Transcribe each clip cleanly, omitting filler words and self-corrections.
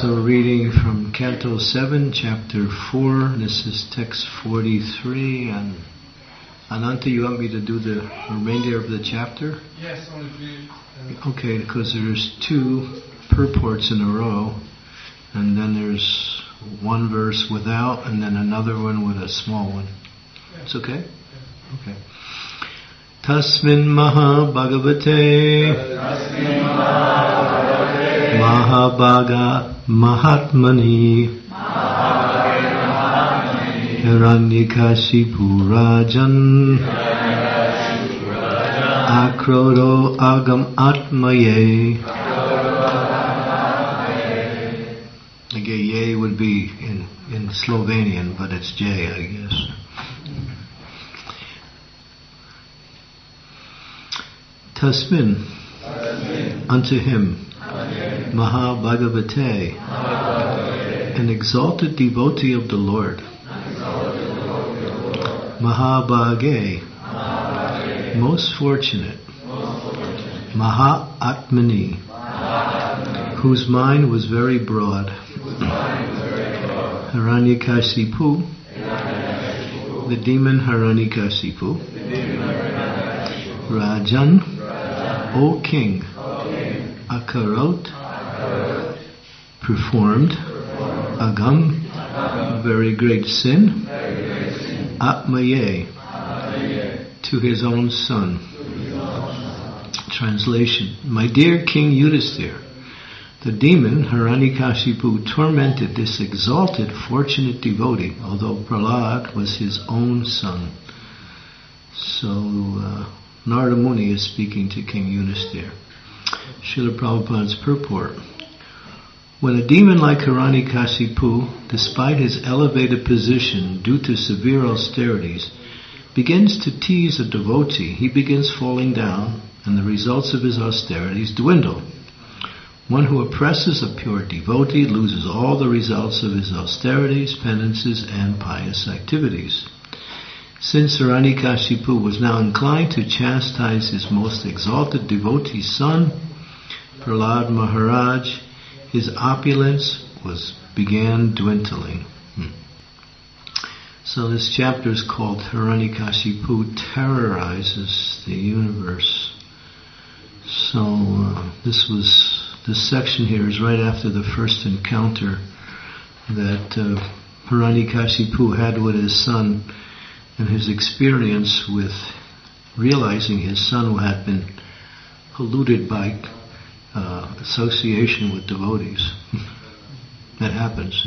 So reading from Canto 7, Chapter 4, this is text 43, and Ananta, you want me to do the remainder of the chapter? Yes, only brief. Okay, because there's two purports in a row, and then there's one verse without, and then another one with a small one. Yes. It's okay? Okay. Tasmin Maha Bhagavate Mahabhaga Mahatmani Hiranyakashipu Rajan Akrodo Agam Atmaye. Again, ye would be in Slovenian, but it's J, I guess. Tasmin, unto him, Mahabhagavate, an exalted devotee of the Lord, Mahabhage, most fortunate, Mahatmani, whose mind was very broad, Hiranyakashipu, the demon Hiranyakashipu, Rajan, O king, Akarot, performed, Agam, very great sin, Atmaye, to his own son. Translation: My dear King Yudhisthira, the demon Hiranyakashipu tormented this exalted, fortunate devotee, although Prahlad was his own son. So, Narada Muni is speaking to King Yudhisthira. Srila Prabhupada's purport. When a demon like Hiranyakashipu, despite his elevated position due to severe austerities, begins to tease a devotee, he begins falling down, and the results of his austerities dwindle. One who oppresses a pure devotee loses all the results of his austerities, penances, and pious activities. Since Hiranyakashipu was now inclined to chastise his most exalted devotee's son, Prahlad Maharaj, his opulence began dwindling. So this chapter is called Hiranyakashipu Terrorizes the Universe. So this section here is right after the first encounter that Hiranyakashipu had with his son, and his experience with realizing his son had been polluted by association with devotees. That happens.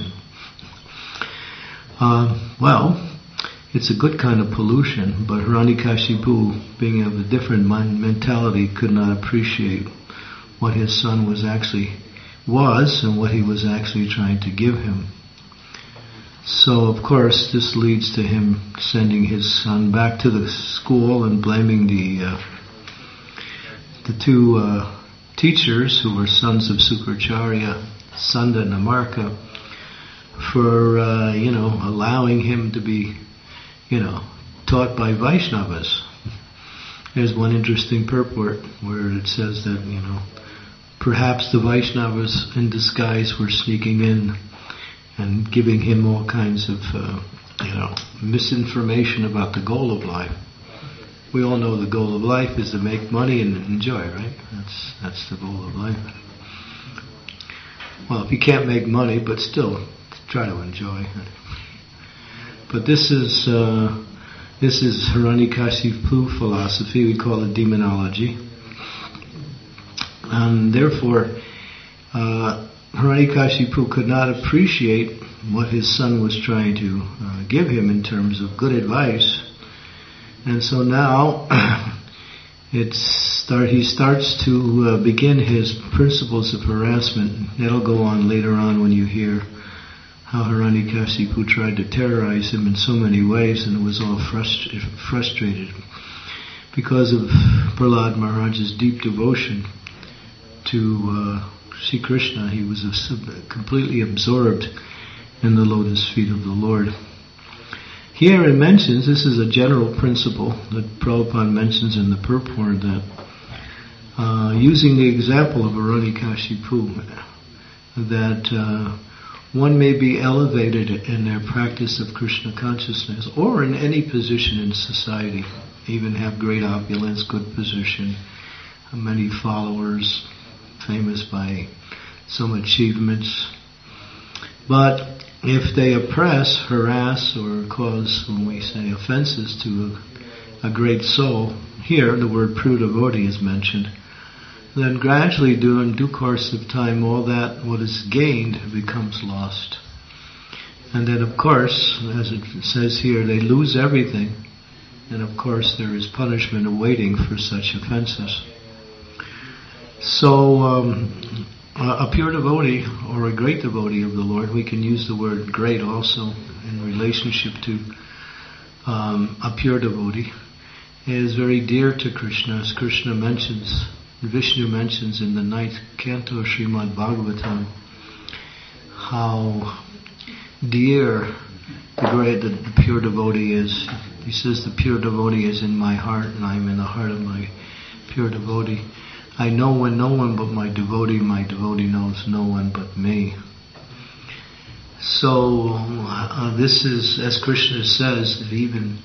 Well, it's a good kind of pollution, but Hiranyakashipu, being of a different mentality, could not appreciate what his son was and what he was actually trying to give him. So, of course, this leads to him sending his son back to the school and blaming the two teachers who were sons of Sukracharya, Sanda and Amarka, for allowing him to be taught by Vaishnavas. There's one interesting purport where it says that perhaps the Vaishnavas in disguise were sneaking in and giving him all kinds of, misinformation about the goal of life. We all know the goal of life is to make money and enjoy, right? That's the goal of life. Well, if you can't make money, but still try to enjoy. But this is Hiranyakashipu philosophy. We call it demonology, and therefore, Hiranyakashipu could not appreciate what his son was trying to give him in terms of good advice. And so now he starts to begin his principles of harassment. That'll go on later on when you hear how Hiranyakashipu tried to terrorize him in so many ways, and it was all frustrated because of Prahlad Maharaj's deep devotion to Sri Krishna. He was completely absorbed in the lotus feet of the Lord. Here it mentions, this is a general principle that Prabhupada mentions in the purport, that using the example of Hiranyakashipu, that one may be elevated in their practice of Krishna consciousness, or in any position in society, even have great opulence, good position, many followers, famous by some achievements. But if they oppress, harass, or cause, when we say, offenses to a great soul, here the word pure devotee is mentioned, then gradually, during due course of time, all that what is gained becomes lost. And then, of course, as it says here, they lose everything. And of course, there is punishment awaiting for such offenses. So, a pure devotee, or a great devotee of the Lord, we can use the word great also in relationship to a pure devotee, is very dear to Krishna, as Krishna mentions. Vishnu mentions in the 9th canto of Srimad Bhagavatam how dear the pure devotee is. He says, the pure devotee is in my heart, and I am in the heart of my pure devotee. I know when no one but my devotee knows no one but me. So this is, as Krishna says, that even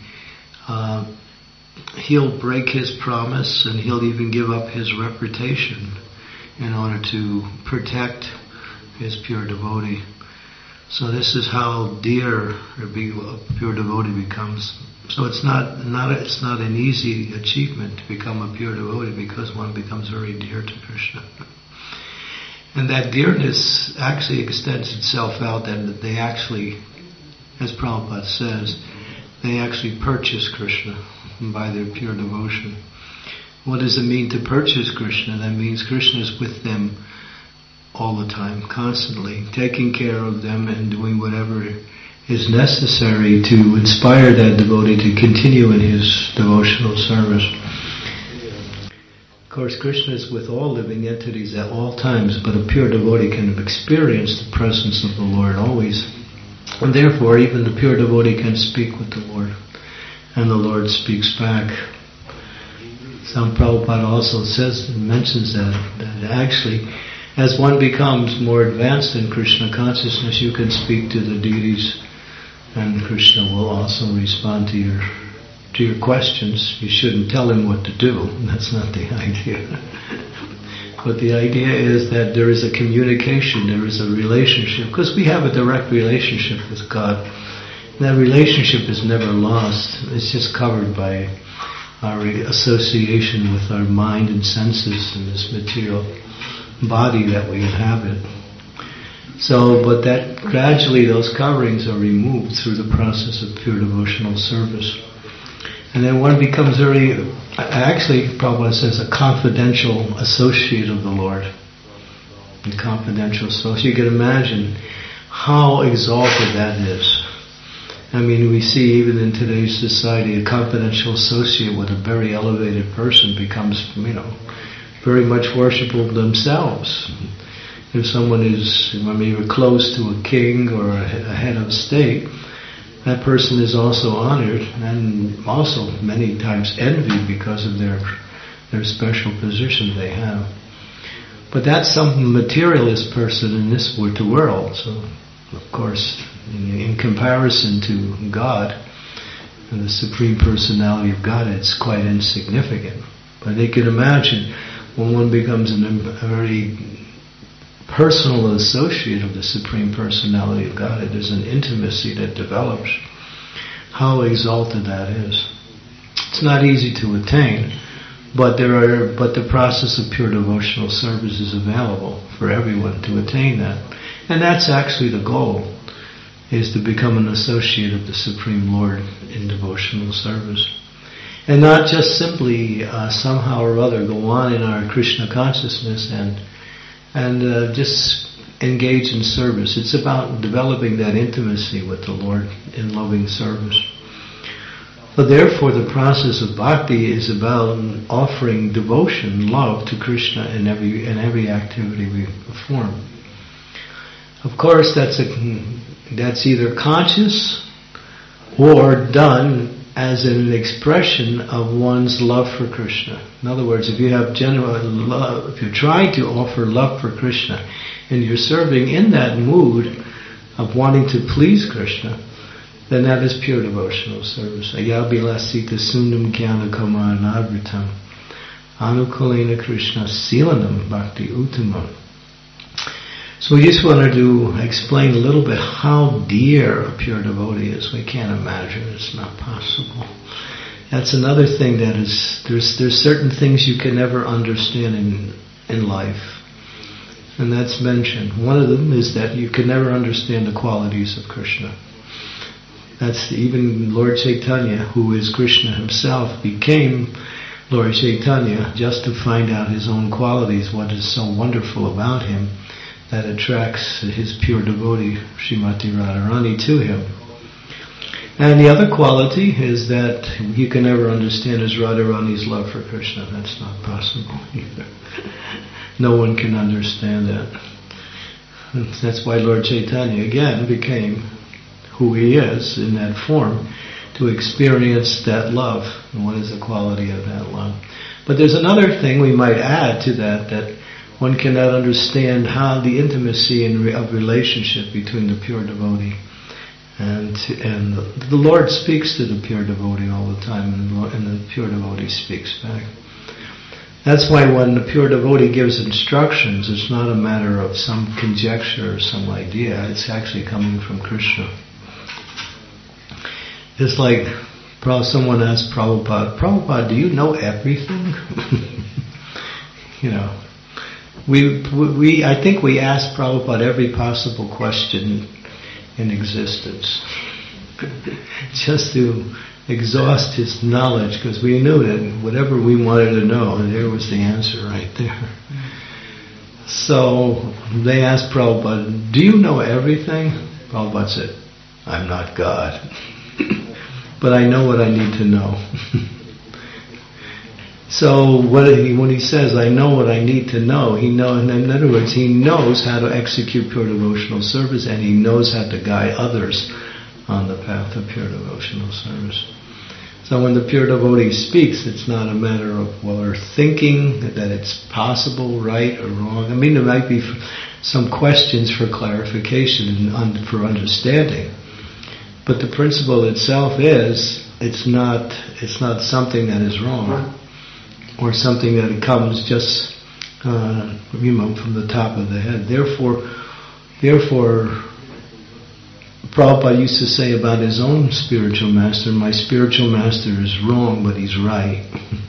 he'll break his promise, and he'll even give up his reputation in order to protect his pure devotee. So this is how dear a pure devotee becomes. So it's not an easy achievement to become a pure devotee, because one becomes very dear to Krishna. And that dearness actually extends itself out, that they actually, as Prabhupada says, they actually purchase Krishna by their pure devotion. What does it mean to purchase Krishna? That means Krishna is with them all the time, constantly, taking care of them and doing whatever is necessary to inspire that devotee to continue in his devotional service. Of course, Krishna is with all living entities at all times, but a pure devotee can experience the presence of the Lord always. And therefore, even the pure devotee can speak with the Lord, and the Lord speaks back. Some Prabhupada also mentions that actually, as one becomes more advanced in Krishna consciousness, you can speak to the deities, and Krishna will also respond to your questions. You shouldn't tell him what to do. That's not the idea. But the idea is that there is a communication, there is a relationship, because we have a direct relationship with God. That relationship is never lost. It's just covered by our association with our mind and senses and this material body that we inhabit. So, but that gradually those coverings are removed through the process of pure devotional service. And then one becomes actually, Prabhupada says, a confidential associate of the Lord. A confidential associate. You can imagine how exalted that is. I mean, we see even in today's society, a confidential associate with a very elevated person becomes, very much worshipful themselves. If someone is maybe close to a king or a head of state, that person is also honored and also many times envied because of their special position they have. But that's some materialist person in this world. So, of course, in comparison to God and the Supreme Personality of God, it's quite insignificant. But they can imagine when one becomes a very personal associate of the Supreme Personality of God, there's an intimacy that develops. How exalted that is. It's not easy to attain, but the process of pure devotional service is available for everyone to attain that. And that's actually the goal, is to become an associate of the Supreme Lord in devotional service. And not just simply somehow or other go on in our Krishna consciousness and just engage in service. It's about developing that intimacy with the Lord in loving service. So therefore the process of bhakti is about offering devotion, love to Krishna in every activity we perform. Of course, that's either conscious or done as an expression of one's love for Krishna. In other words, if you have genuine love, if you're trying to offer love for Krishna, and you're serving in that mood of wanting to please Krishna, then that is pure devotional service. Ayabilasita sundam jnana kamaranavritam anukulena Krishna silanam bhakti uttamam. So we just want to explain a little bit how dear a pure devotee is. We can't imagine. It's not possible. That's another thing that is, there's certain things you can never understand in life. And that's mentioned. One of them is that you can never understand the qualities of Krishna. That's even Lord Chaitanya, who is Krishna himself, became Lord Chaitanya just to find out his own qualities, what is so wonderful about him that attracts his pure devotee, Srimati Radharani, to him. And the other quality is that you can never understand is Radharani's love for Krishna. That's not possible either. No one can understand that. And that's why Lord Chaitanya again became who he is in that form, to experience that love. And what is the quality of that love? But there's another thing we might add to that one cannot understand how the intimacy of relationship between the pure devotee and the Lord speaks to the pure devotee all the time, and the pure devotee speaks back. That's why when the pure devotee gives instructions, it's not a matter of some conjecture or some idea. It's actually coming from Krishna. It's like someone asked Prabhupada, do you know everything? I think we asked Prabhupada every possible question in existence just to exhaust his knowledge, because we knew that whatever we wanted to know, there was the answer right there. So they asked Prabhupada, do you know everything? Prabhupada said, I'm not God, but I know what I need to know. So when he says, I know what I need to know, in other words, he knows how to execute pure devotional service, and he knows how to guide others on the path of pure devotional service. So when the pure devotee speaks, it's not a matter of, we're thinking that it's possible, right or wrong. I mean, there might be some questions for clarification and for understanding. But the principle itself is, it's not something that is wrong, or something that comes just, from the top of the head. Therefore, Prabhupada used to say about his own spiritual master, my spiritual master is wrong, but he's right.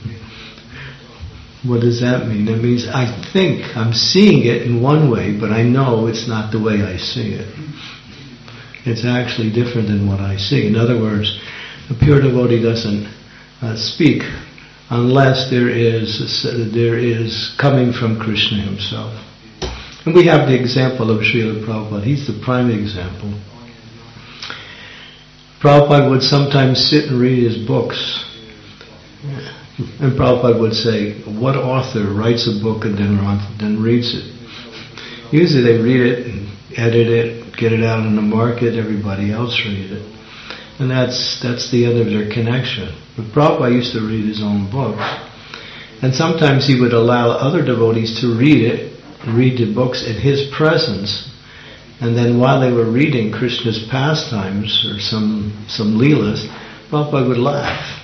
What does that mean? That means I think I'm seeing it in one way, but I know it's not the way I see it. It's actually different than what I see. In other words, a pure devotee doesn't speak unless there is coming from Krishna himself. And we have the example of Srila Prabhupada. He's the prime example. Prabhupada would sometimes sit and read his books. And Prabhupada would say, what author writes a book and then reads it? Usually they read it and edit it, get it out in the market, everybody else read it. And that's the end of their connection. But Prabhupada used to read his own books. And sometimes he would allow other devotees to read the books in his presence. And then while they were reading Krishna's pastimes or some leelas, Prabhupada would laugh.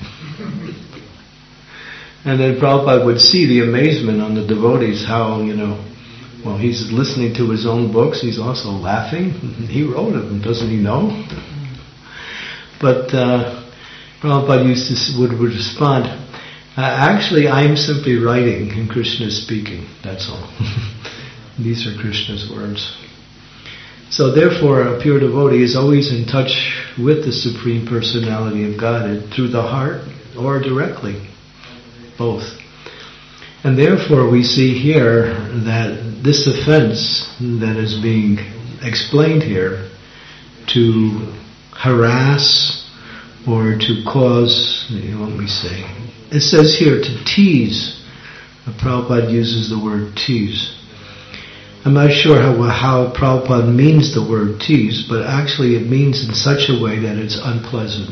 And then Prabhupada would see the amazement on the devotees, how, he's listening to his own books, he's also laughing. He wrote them, doesn't he know? But Prabhupada would respond, actually I'm simply writing and Krishna is speaking, that's all. These are Krishna's words. So therefore a pure devotee is always in touch with the Supreme Personality of Godhead through the heart or directly, both. And therefore we see here that this offense that is being explained here, to harass or to cause, it says here to tease. Prabhupada uses the word tease. I'm not sure how Prabhupada means the word tease, but actually it means in such a way that it's unpleasant.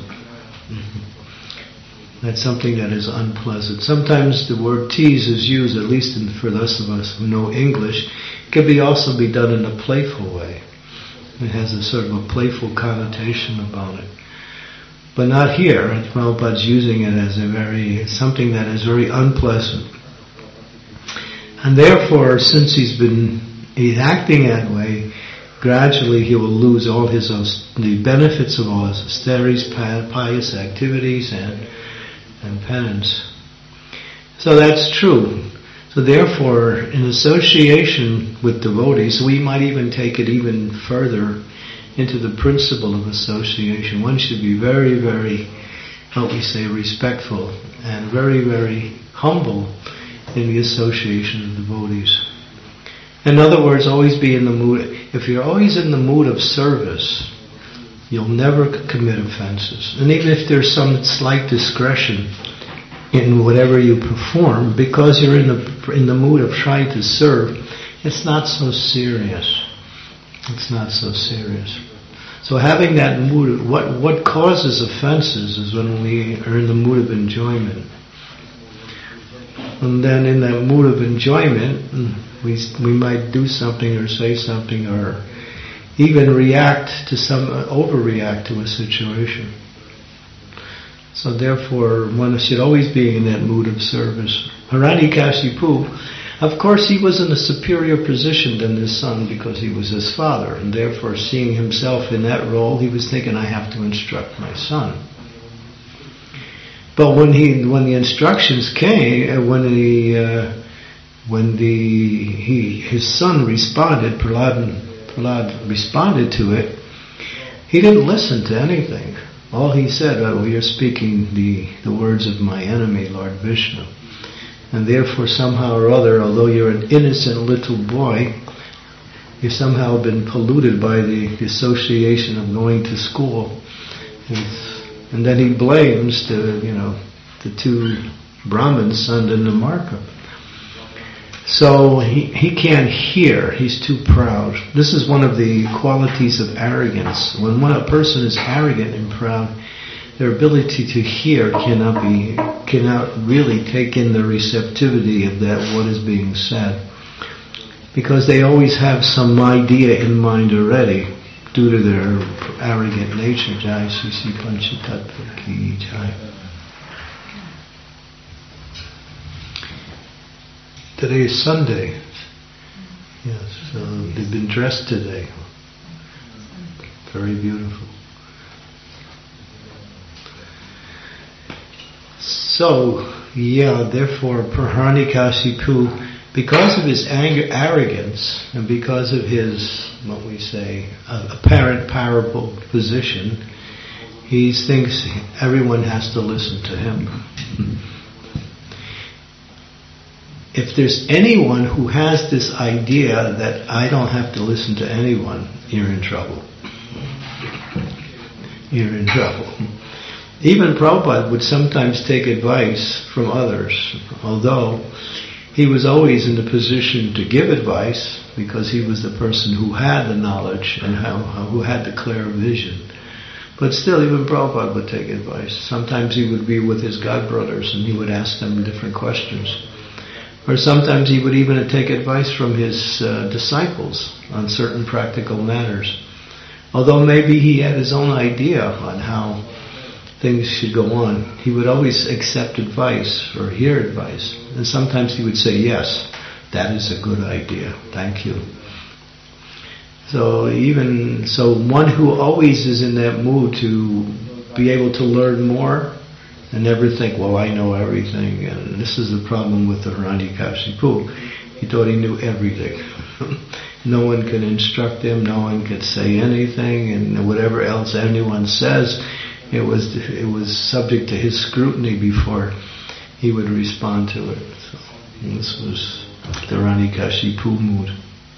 That's something that is unpleasant. Sometimes the word tease is used, at least for those of us who know English, can also be done in a playful way. It has a sort of a playful connotation about it. But not here. Prabhupada's using it as something that is very unpleasant. And therefore, since he's acting that way, gradually he will lose all the benefits of all his austerities, pious activities, and penance. So that's true. So therefore, in association with devotees, we might even take it even further into the principle of association. One should be very, very, respectful and very, very humble in the association of devotees. In other words, always be in the mood. If you're always in the mood of service, you'll never commit offenses. And even if there's some slight discretion in whatever you perform, because you're in the mood of trying to serve, it's not so serious. It's not so serious. So having that mood, what causes offenses is when we are in the mood of enjoyment. And then in that mood of enjoyment, we might do something or say something or even overreact to a situation. So therefore, one should always be in that mood of service. Hiranyakashipu, of course, he was in a superior position than his son because he was his father, and therefore, seeing himself in that role, he was thinking, I have to instruct my son. But when the instructions came, his son responded, Prahlad responded to it, he didn't listen to anything. All he said, you're speaking the words of my enemy, Lord Vishnu. And therefore, somehow or other, although you're an innocent little boy, you've somehow been polluted by the association of going to school. And then he blames the two Brahmins, Sanda and Namarka. So he can't hear. He's too proud. This is one of the qualities of arrogance. When a person is arrogant and proud, their ability to hear cannot really take in the receptivity of what is being said, because they always have some idea in mind already due to their arrogant nature. Jai Sisi Panchatattva Ki Jai. Today is Sunday. Yes, so they've been dressed today. Very beautiful. So, therefore, Hiranyakashipu, because of his arrogance and because of his, apparent powerful position, he thinks everyone has to listen to him. If there's anyone who has this idea that I don't have to listen to anyone, you're in trouble. You're in trouble. Even Prabhupada would sometimes take advice from others, although he was always in the position to give advice because he was the person who had the knowledge and who had the clear vision. But still, even Prabhupada would take advice. Sometimes he would be with his godbrothers and he would ask them different questions. Or sometimes he would even take advice from his disciples on certain practical matters. Although maybe he had his own idea on how things should go on, he would always accept advice or hear advice. And sometimes he would say, yes, that is a good idea, thank you. So one who always is in that mood to be able to learn more and never think, well, I know everything. And this is the problem with the Hiranyakashipu. He thought he knew everything. No one could instruct him, no one could say anything, and whatever else anyone says, it was subject to his scrutiny before he would respond to it. So this was the Hiranyakashipu mood.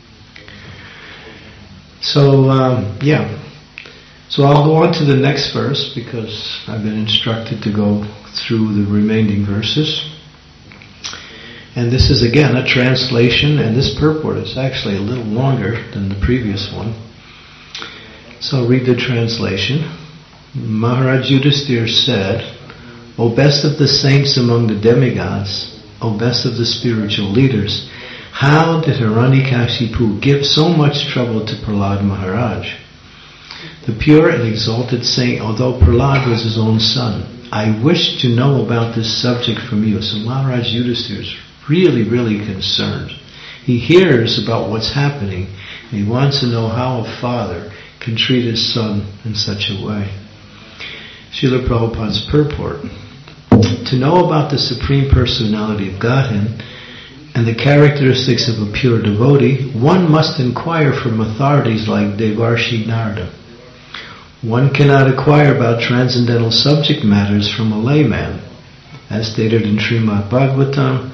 So So I'll go on to the next verse because I've been instructed to go through the remaining verses. And this is again a translation, and this purport is actually a little longer than the previous one. So I'll read the translation. Maharaj Yudhisthira said, O best of the saints among the demigods, O best of the spiritual leaders, How did Hiranyakashipu give so much trouble to Prahlad Maharaj? The pure and exalted saint, although Prahlad was his own son, I wish to know about this subject from you. So Maharaj Yudhisthira is really concerned. He hears about what's happening, and he wants to know how a father can treat his son in such a way. Srila Prabhupada's purport. To know about the Supreme Personality of Godhead and the characteristics of a pure devotee, one must inquire from authorities like Devarshi Narada. One cannot inquire about transcendental subject matters from a layman, as stated in Srimad Bhagavatam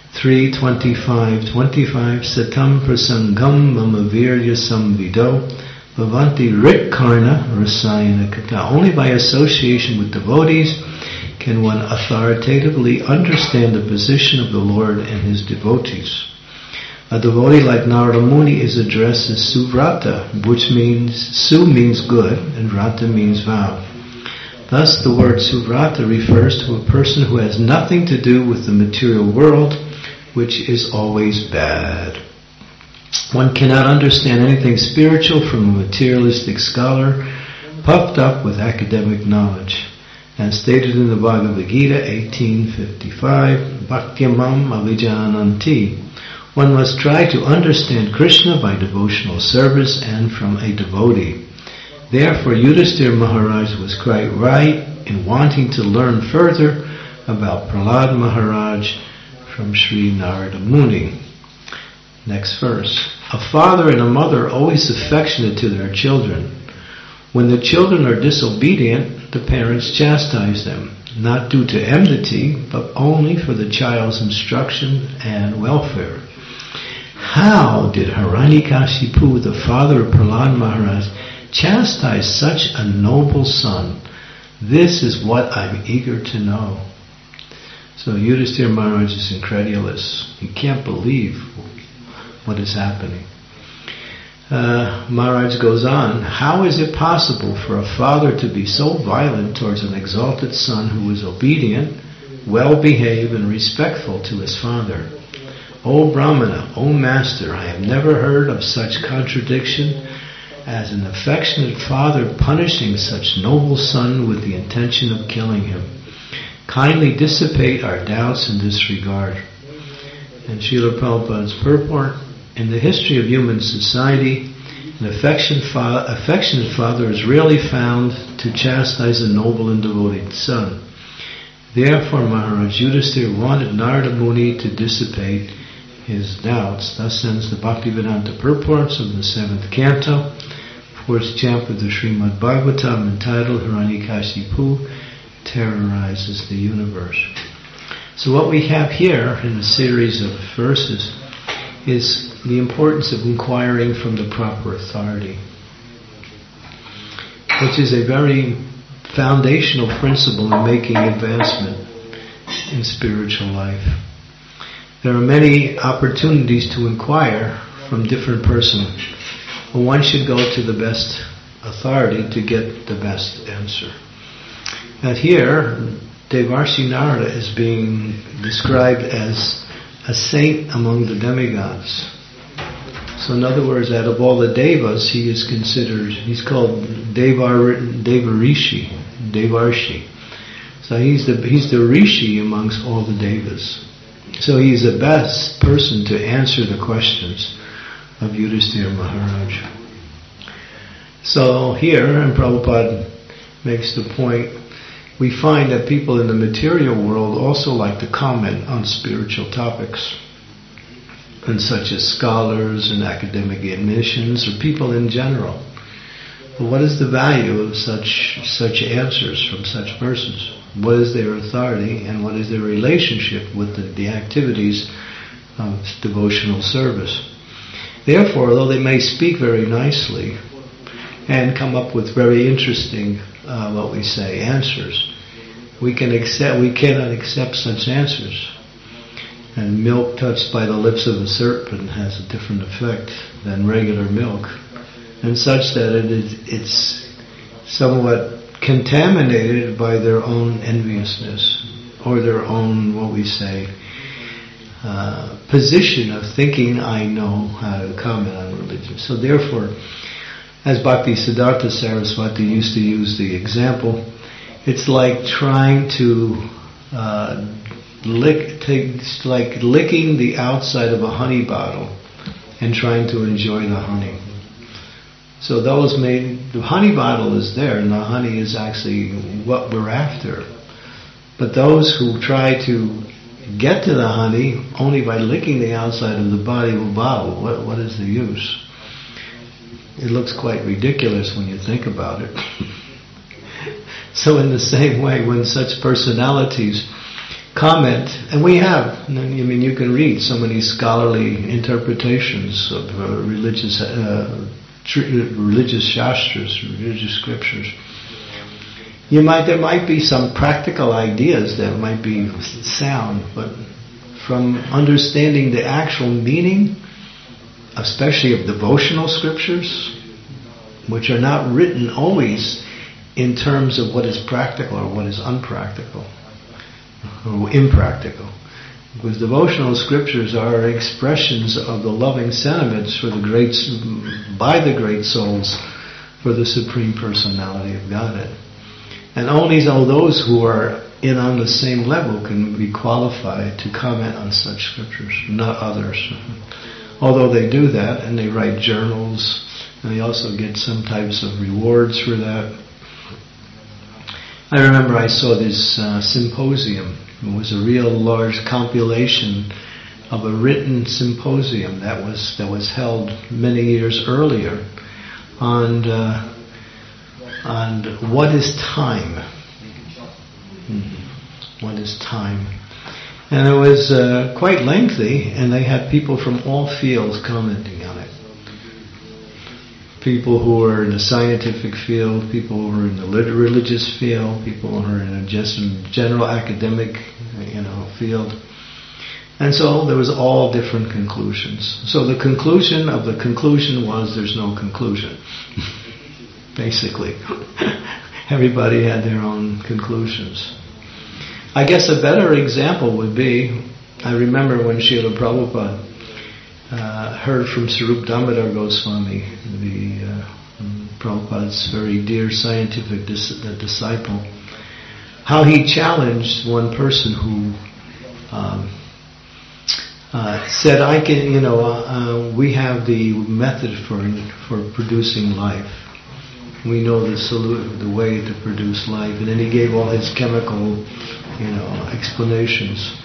3:25-25, Satam prasangam mama virya samvido bhavanti ritkarna rasayana kata. Only by association with devotees can one authoritatively understand the position of the Lord and his devotees. A devotee like Narada Muni is addressed as Suvrata, which means, Su means good and Vrata means vow. Thus the word Suvrata refers to a person who has nothing to do with the material world, which is always bad. One cannot understand anything spiritual from a materialistic scholar puffed up with academic knowledge. As stated in the Bhagavad Gita 18:55, Bhaktyamam avijananti. One must try to understand Krishna by devotional service and from a devotee. Therefore, Yudhisthira Maharaj was quite right in wanting to learn further about Prahlad Maharaj from Sri Narada Muni. Next verse. A father and a mother are always affectionate to their children. When the children are disobedient, the parents chastise them, not due to enmity, but only for the child's instruction and welfare. How did Hiranyakashipu, the father of Prahlad Maharaj, chastise such a noble son? This is what I'm eager to know. So Yudhisthira Maharaj is incredulous. He can't believe what is happening. Maharaj goes on, how is it possible for a father to be so violent towards an exalted son who is obedient, well-behaved, and respectful to his father? O Brahmana, O Master, I have never heard of such contradiction as an affectionate father punishing such noble son with the intention of killing him. Kindly dissipate our doubts in this regard. And Srila Prabhupada's purport, in the history of human society, an affectionate father is rarely found to chastise a noble and devoted son. Therefore, Maharaj Yudhisthira wanted Narada Muni to dissipate his doubts. Thus ends the Bhaktivedanta purports of the 7th canto, 4th chapter of the Srimad Bhagavatam, entitled Hiranyakashipu Terrorizes the Universe. So what we have here in a series of verses is the importance of inquiring from the proper authority, which is a very foundational principle in making advancement in spiritual life. There are many opportunities to inquire from different persons, but one should go to the best authority to get the best answer. And here, Devarshi Narada is being described as a saint among the demigods. So in other words, out of all the devas, he is considered, he's called Devarshi. So he's the rishi amongst all the devas. So he's the best person to answer the questions of Yudhisthira Maharaj. So here, and Prabhupada makes the point, we find that people in the material world also like to comment on spiritual topics, and such as scholars and academic admissions or people in general. But what is the value of such answers from such persons? What is their authority and what is their relationship with the activities of devotional service? Therefore, although they may speak very nicely and come up with very interesting, answers, we cannot accept such answers. And milk touched by the lips of a serpent has a different effect than regular milk, and such that it's somewhat contaminated by their own enviousness or their own, position of thinking I know how to comment on religion. So therefore, as Bhaktisiddhanta Saraswati used to use the example, it's like trying to like licking the outside of a honey bottle and trying to enjoy the honey. So the honey bottle is there, and the honey is actually what we're after. But those who try to get to the honey only by licking the outside of the bottle, what is the use? It looks quite ridiculous when you think about it. So in the same way, when such personalities comment, and we have, I mean, you can read so many scholarly interpretations of religious shastras, religious scriptures. There might be some practical ideas that might be sound, but from understanding the actual meaning, especially of devotional scriptures, which are not written always in terms of what is practical or what is unpractical or impractical. Because devotional scriptures are expressions of the loving sentiments by the great souls for the Supreme Personality of Godhead. And only those who are on the same level can be qualified to comment on such scriptures, not others. Although they do that, and they write journals, and they also get some types of rewards for that. I remember I saw this symposium. It was a real large compilation of a written symposium that was held many years earlier on what is time. What is time? And it was quite lengthy, and they had people from all fields commenting on it. People who are in the scientific field, people who are in the religious field, people who are in a just general academic, field. And so there was all different conclusions. So the conclusion of the conclusion was there's no conclusion. Basically. Everybody had their own conclusions. I guess a better example would be, I remember when Srila Prabhupada heard from Sarup Damodar Goswami, Prabhupada's very dear scientific disciple, how he challenged one person who said, we have the method for producing life. We know the way to produce life. And then he gave all his chemical, explanations.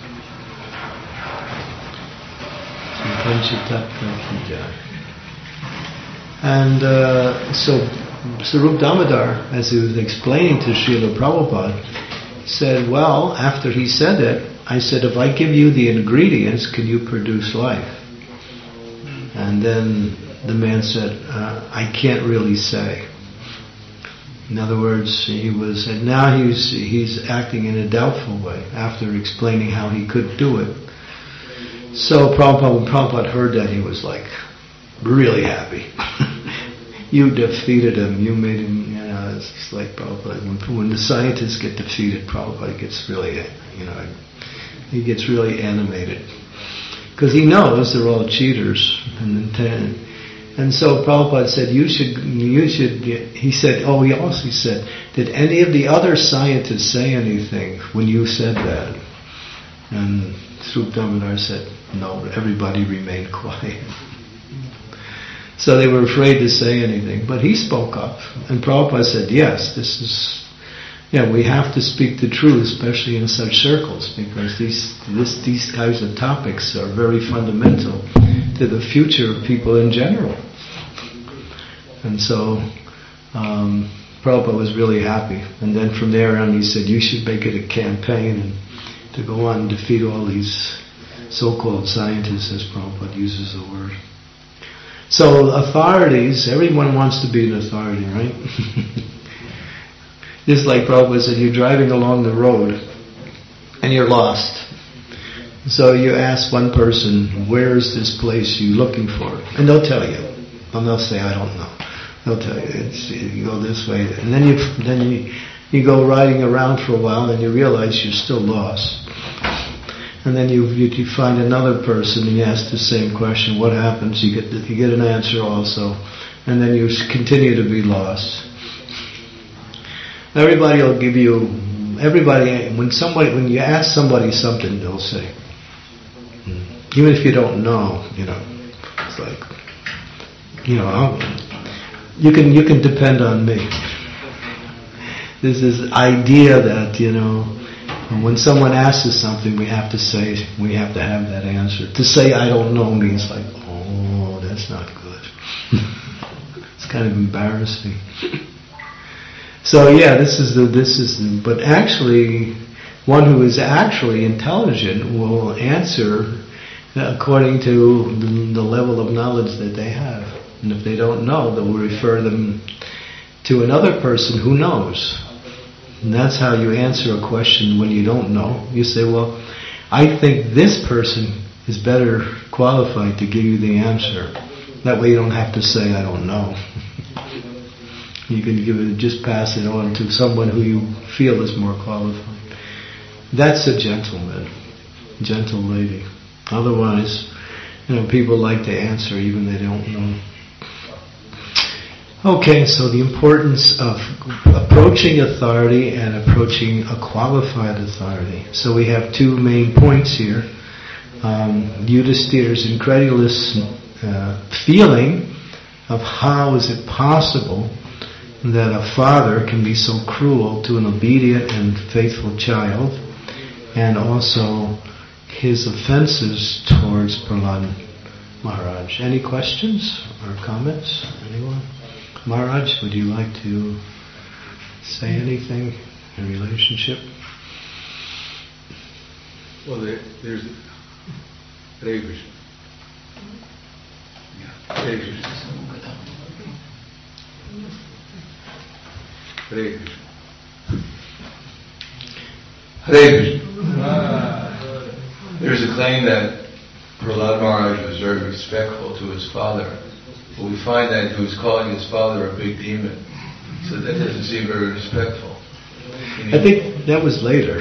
And so Sarup Damodar, as he was explaining to Srila Prabhupada, said, well, after he said it, I said, if I give you the ingredients, can you produce life? And then the man said, I can't really say. In other words, he's acting in a doubtful way after explaining how he could do it. So when Prabhupada heard that, he was like really happy. You defeated him. You made him. It's just like Prabhupada. When the scientists get defeated, Prabhupada gets really, he gets really animated because he knows they're all cheaters. And so Prabhupada said, you should. He said, he also said, did any of the other scientists say anything when you said that? And Sarup Damodar said, no, everybody remained quiet. So they were afraid to say anything. But he spoke up. And Prabhupada said, yes, we have to speak the truth, especially in such circles, because these kinds of topics are very fundamental to the future of people in general. And so Prabhupada was really happy. And then from there on he said, you should make it a campaign and to go on and defeat all these so-called scientists, as Prabhupada uses the word. So authorities, everyone wants to be an authority, right? Just like Prabhupada said, you're driving along the road and you're lost. So you ask one person, where is this place you're looking for? And they'll tell you. And they'll say, I don't know. They'll tell you, you go this way. And then you go riding around for a while and you realize you're still lost. And then you find another person and you ask the same question. What happens? You get an answer also, and then you continue to be lost. Everybody will give you. When you ask somebody something, they'll say. Even if you don't know, it's like, you can depend on me. There's this idea that, when someone asks us something, we have to have that answer. To say I don't know means like, oh, that's not good. It's kind of embarrassing. So yeah, but actually, one who is actually intelligent will answer according to the level of knowledge that they have. And if they don't know, they'll refer them to another person who knows. And that's how you answer a question when you don't know. You say, well, I think this person is better qualified to give you the answer. That way you don't have to say, I don't know. You can just pass it on to someone who you feel is more qualified. That's a gentleman, gentle lady. Otherwise, people like to answer even they don't know. Okay, so the importance of approaching authority and approaching a qualified authority. So we have two main points here. Yudhisthira's incredulous feeling of how is it possible that a father can be so cruel to an obedient and faithful child, and also his offenses towards Prahlad Maharaj. Any questions or comments? Anyone? Maharaj, would you like to say anything in relationship? Well, there's Hare Krishna. Yeah. Hare Krishna. Hare Krishna. Hare Krishna. There's a claim that Prahlad Maharaj was very respectful to his father, but we find that he was calling his father a big demon. So that doesn't seem very respectful. I think that was later.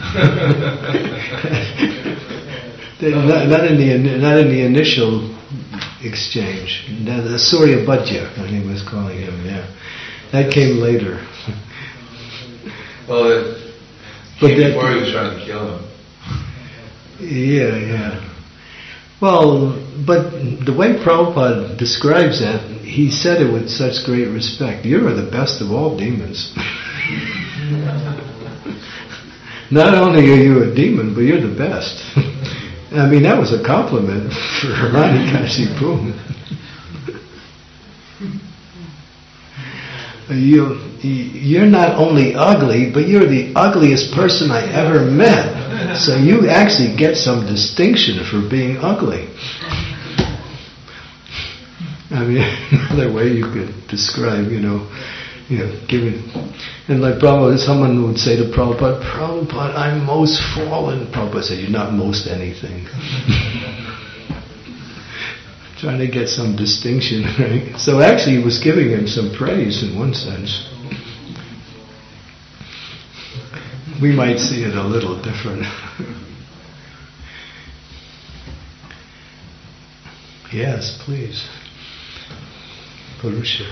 not in the initial exchange. The Surya Bhajya, I think was calling him. Yeah, that came later. Well, before he was trying to kill him. Yeah. Well, but the way Prabhupada describes that, he said it with such great respect. You are the best of all demons. Not only are you a demon, but you're the best. I mean, that was a compliment for Hiranyakashipu. You're not only ugly, but you're the ugliest person I ever met. So you actually get some distinction for being ugly. I mean, another way you could describe, giving. And like Prabhupada, someone would say to Prabhupada, I'm most fallen. Prabhupada said, you're not most anything. Trying to get some distinction, right? So actually he was giving him some praise in one sense. We might see it a little different. Yes, please. Purusha.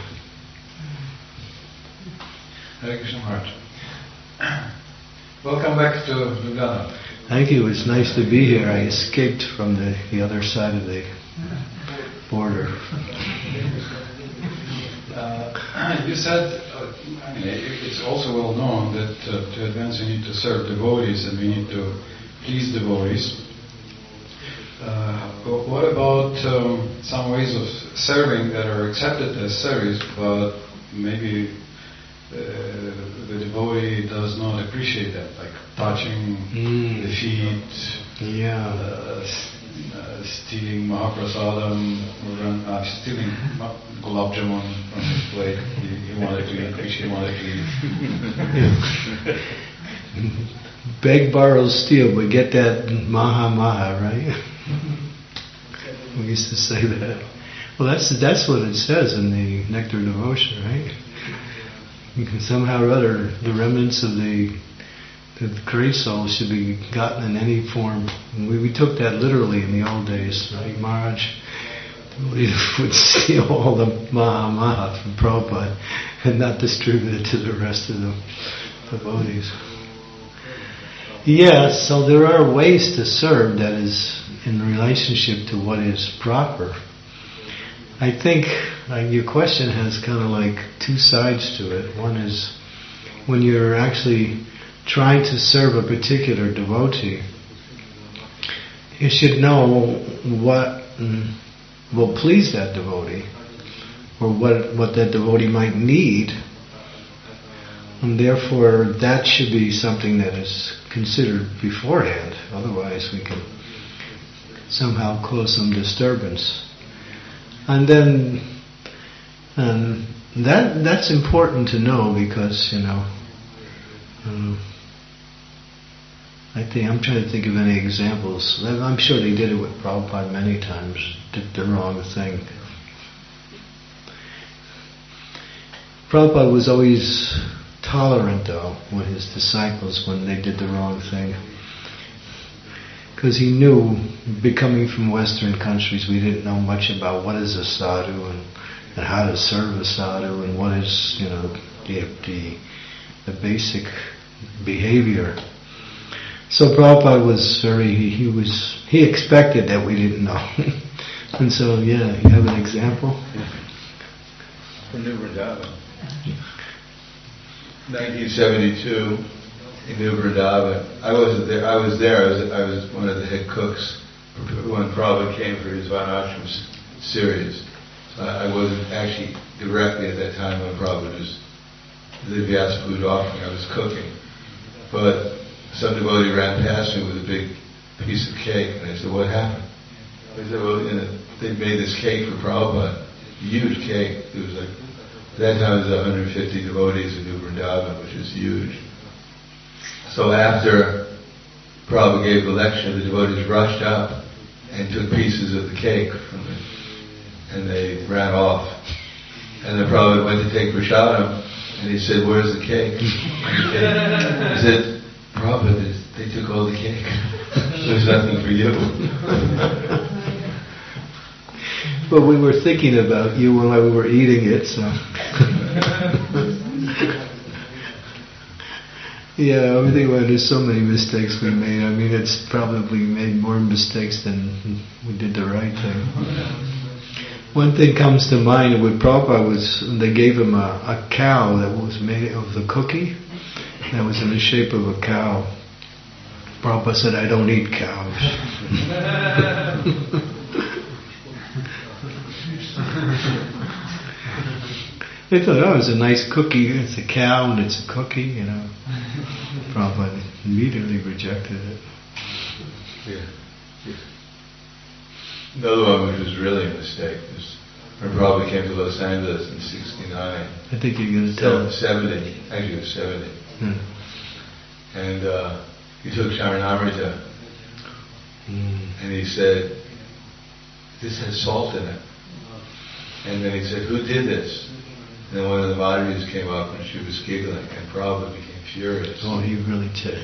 Hare Krishna Maharaj. Welcome back to Ljubljana. Thank you. It's nice to be here. I escaped from the other side of the border. You said, it's also well known that to advance we need to serve devotees and we need to please devotees. But what about some ways of serving that are accepted as service, but maybe the devotee does not appreciate that, like touching the feet, stealing Mahaprasadam, or stealing Gulab Jamun from his plate. He wanted to eat, Krishna wanted to eat. Beg, borrow, steal, but get that Maha, right? We used to say that. Well, that's what it says in the Nectar Devotion, right? You can somehow or other, the remnants of the the great souls should be gotten in any form. We took that literally in the old days. Like Maharaj would steal all the Maha from Prabhupada and not distribute it to the rest of the devotees. Yes, so there are ways to serve that is in relationship to what is proper. I think your question has kind of like two sides to it. One is when you're actually trying to serve a particular devotee, you should know what will please that devotee or what that devotee might need, and therefore that should be something that is considered beforehand. Otherwise we can somehow cause some disturbance. And then that's important to know because, I'm trying to think of any examples. I'm sure they did it with Prabhupada many times, did the wrong thing. Prabhupada was always tolerant, though, with his disciples when they did the wrong thing. Because he knew, coming from Western countries, we didn't know much about what is a sadhu and how to serve a sadhu and what is, the basic behavior. So Prabhupada was he expected that we didn't know. And so, you have an example? From New Vrindavan. 1972, in New Vrindavan. I wasn't there. I was one of the head cooks when Prabhupada came for his Varnashram series. So I wasn't actually directly at that time when Prabhupada was the Vyasa food offering. I was cooking. But some devotee ran past me with a big piece of cake, and I said, "What happened?" I said, "Well, they made this cake for Prabhupada, huge cake. It was like, at that time it was 150 devotees in New Vrindavan, which is huge." So after Prabhupada gave the lecture, the devotees rushed up and took pieces of the cake from it, and they ran off. And then Prabhupada went to take prasadam, and he said, "Where's the cake?" He said, "Prabhupada, they took all the cake. There's nothing for you." But we were thinking about you while we were eating it, so. Yeah, I think there's so many mistakes we made. I mean, it's probably made more mistakes than we did the right thing. One thing comes to mind with Prabhupada was they gave him a cow that was made of the cookie. That was in the shape of a cow. Prabhupada said, "I don't eat cows." They thought, "Oh, it's a nice cookie. It's a cow and it's a cookie, Prabhupada immediately rejected it. Yeah. Another one which was really a mistake was when Prabhupada came to Los Angeles in '69. I think you're going to tell us. 70. Actually, it was 70. And he took Charanamrita, and he said, "This has salt in it." And then he said, "Who did this?" And then one of the Madhurijas came up and she was giggling, and Prabhupada became furious. Oh, he really did.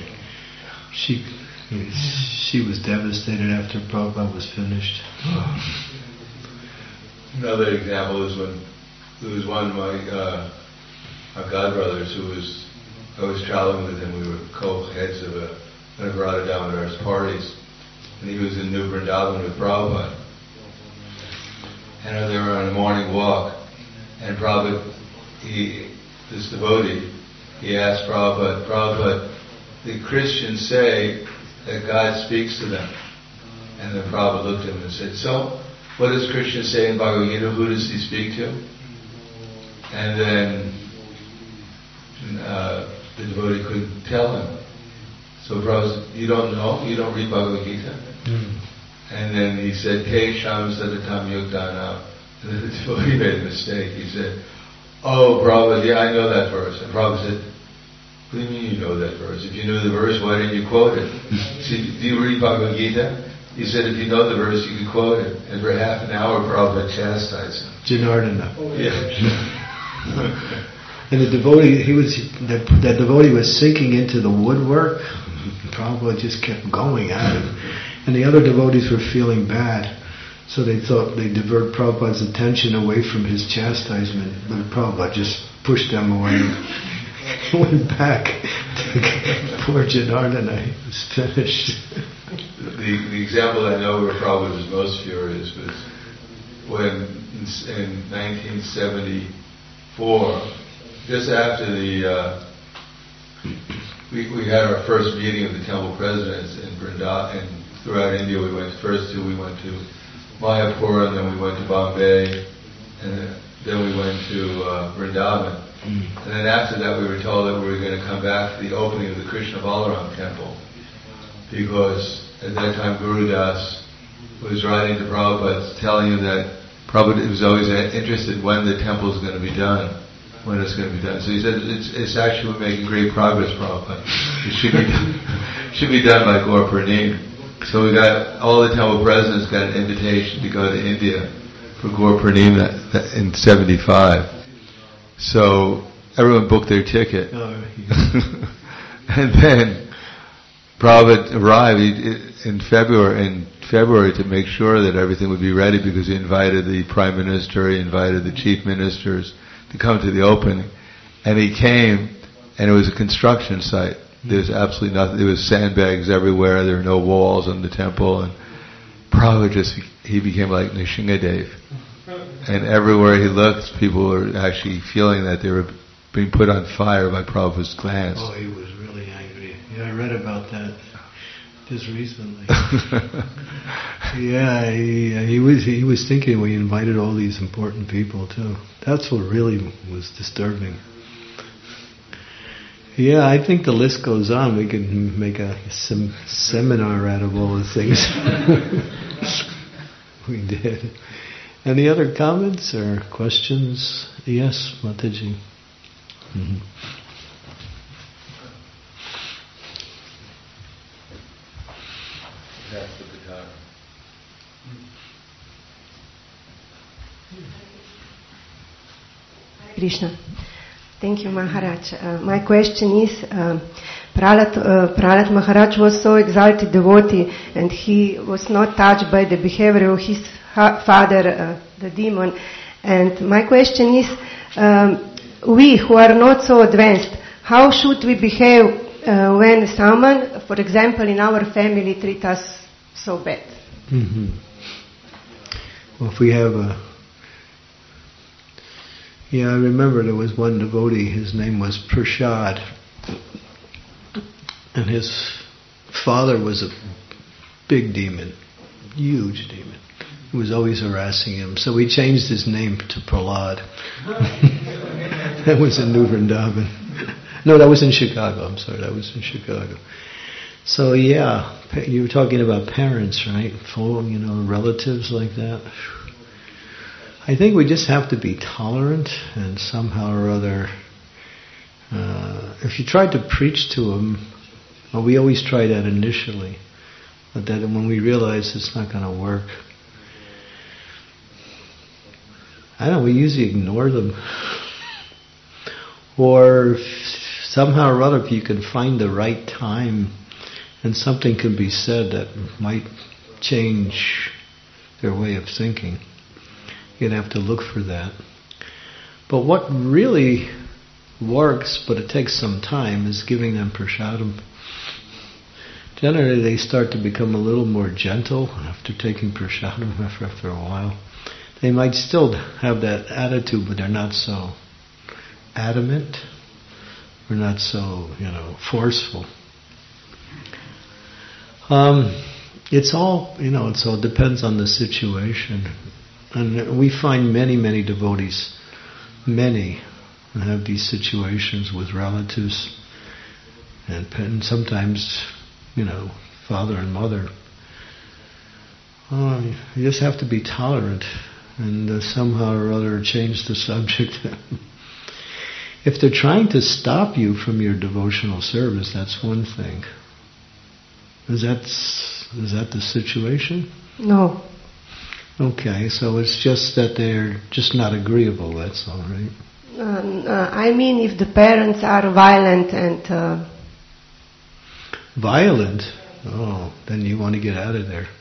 She was devastated after Prabhupada was finished. Another example is when there was one of my godbrothers I was traveling with him. We were co-heads of one of Radha Damodar's parties, and he was in New Vrindavan with Prabhupada. And they were on a morning walk, and Prabhupada, this devotee, he asked Prabhupada, the Christians say that God speaks to them. And then Prabhupada looked at him and said, "So, what does Krishna say in Bhagavad Gita? Who does he speak to?" And then the devotee couldn't tell him. So Prabhupada said, "You don't know? You don't read Bhagavad Gita?" And then he said, "Te Sham Sadatam Yuktanam." And then the devotee made a mistake. He said, "Oh, Prabhupada, yeah, I know that verse." And Prabhupada said, "What do you mean you know that verse? If you knew the verse, why didn't you quote it?" See, do you read Bhagavad Gita? He said, "If you know the verse, you can quote it." And for half an hour, Prabhupada chastised him. Janardana. Yeah. And the devotee, that devotee was sinking into the woodwork. Prabhupada just kept going at him. And the other devotees were feeling bad. So they thought they'd divert Prabhupada's attention away from his chastisement. But Prabhupada just pushed them away. Went back to poor Janardana. He was finished. The example I know where Prabhupada was most furious was when in 1974, just after we had our first meeting of the temple presidents in Vrindavan, and throughout India we went to Mayapur, and then we went to Bombay, and then we went to Vrindavan. And then after that we were told that we were going to come back to the opening of the Krishna Balaram temple, because at that time Guru Das was writing to Prabhupada telling him that Prabhupada was always interested when the temple is going to be done, when it's going to be done. So he said, it's actually making great progress, Prabhupada. It should be done by Gaur Purnima. So we got, all the temple presidents got an invitation to go to India for Gaur Purnima in 75. So everyone booked their ticket. And then Prabhupada arrived in February to make sure that everything would be ready, because he invited the Prime Minister, he invited the Chief Ministers to come to the opening. And he came, and it was a construction site. There was absolutely nothing. There was sandbags everywhere. There were no walls on the temple. And Prabhupada he became like Nrsingadev. And everywhere he looked, people were actually feeling that they were being put on fire by Prabhupada's glance. Oh, he was really angry. Yeah, I read about that just recently. Yeah, he was thinking we invited all these important people too. That's what really was disturbing. Yeah, I think the list goes on. We could make a seminar out of all the things we did. Any other comments or questions? Yes, Mataji. Mm-hmm. That's the guitar. Krishna. Thank you, Maharaj. My question is, Prahlad Maharaj was so exalted devotee, and he was not touched by the behavior of his father, the demon. And my question is, we who are not so advanced, how should we behave when someone, for example, in our family, treat us so bad? Mm-hmm. Well, if we have I remember there was one devotee, his name was Prashad, and his father was a big demon, huge demon. He was always harassing him, so we changed his name to Prahlad. That was in New Vrindavan. No, that was in Chicago, I'm sorry, that was in Chicago. So yeah, you were talking about parents, right? Relatives like that. I think we just have to be tolerant, and somehow or other, if you try to preach to them, well, we always try that initially, but then when we realize it's not going to work, we usually ignore them. Or somehow or other, if you can find the right time and something can be said that might change their way of thinking, you'd have to look for that. But what really works, but it takes some time, is giving them prasadam. Generally, they start to become a little more gentle after taking prasadam after a while. They might still have that attitude, but they're not so adamant. We're not so, forceful. It all depends on the situation. And we find many, many devotees, have these situations with relatives, and sometimes, father and mother. You just have to be tolerant and somehow or other change the subject. If they're trying to stop you from your devotional service, that's one thing. Is that the situation? No. Okay, so it's just that they're just not agreeable, that's all right? I mean, if the parents are violent and... Violent? Oh, then you want to get out of there.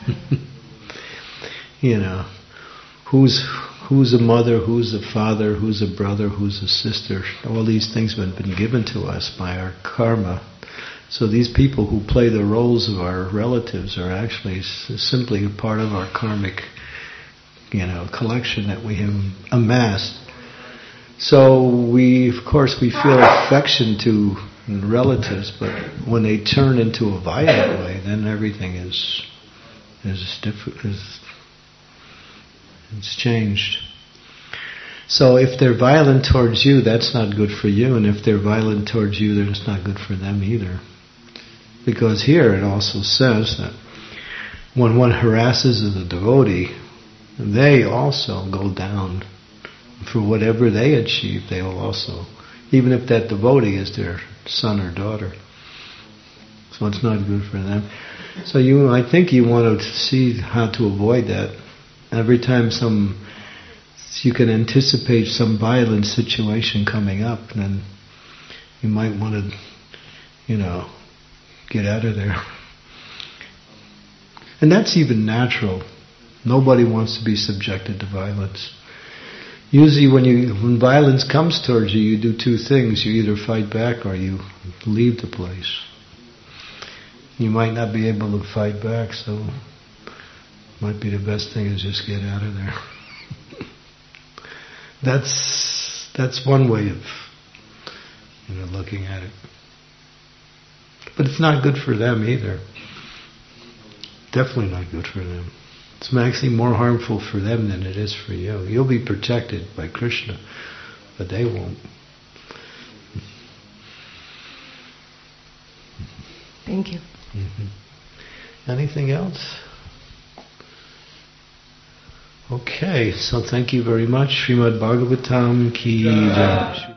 You know, who's a mother, who's a father, who's a brother, who's a sister. All these things have been given to us by our karma. So these people who play the roles of our relatives are actually simply a part of our karmic, collection that we have amassed. So we feel affection to relatives, but when they turn into a violent way, then everything is it's changed. So if they're violent towards you, that's not good for you, and if they're violent towards you, then it's not good for them either. Because here it also says that when one harasses a devotee, they also go down. For whatever they achieve, they will also, even if that devotee is their son or daughter. So it's not good for them. So I think you want to see how to avoid that. Every time you can anticipate some violent situation coming up, then you might want to, get out of there. And that's even natural. Nobody wants to be subjected to violence. Usually when violence comes towards you, you do two things. You either fight back or you leave the place. You might not be able to fight back, so might be the best thing is just get out of there. That's one way of looking at it. But it's not good for them either. Definitely not good for them. It's actually more harmful for them than it is for you. You'll be protected by Krishna, but they won't. Thank you. Mm-hmm. Anything else? Okay, so thank you very much. Srimad Bhagavatam ki jai.